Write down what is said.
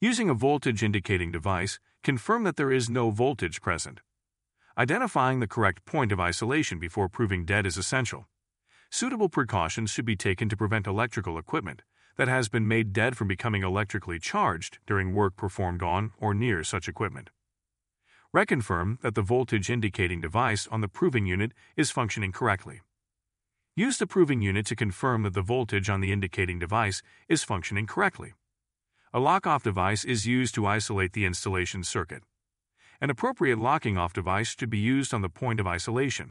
Using a voltage indicating device, confirm that there is no voltage present. Identifying the correct point of isolation before proving dead is essential. Suitable precautions should be taken to prevent electrical equipment that has been made dead from becoming electrically charged during work performed on or near such equipment. Reconfirm that the voltage indicating device on the proving unit is functioning correctly. Use the proving unit to confirm that the voltage on the indicating device is functioning correctly. A lock-off device is used to isolate the installation circuit. An appropriate locking-off device should be used on the point of isolation.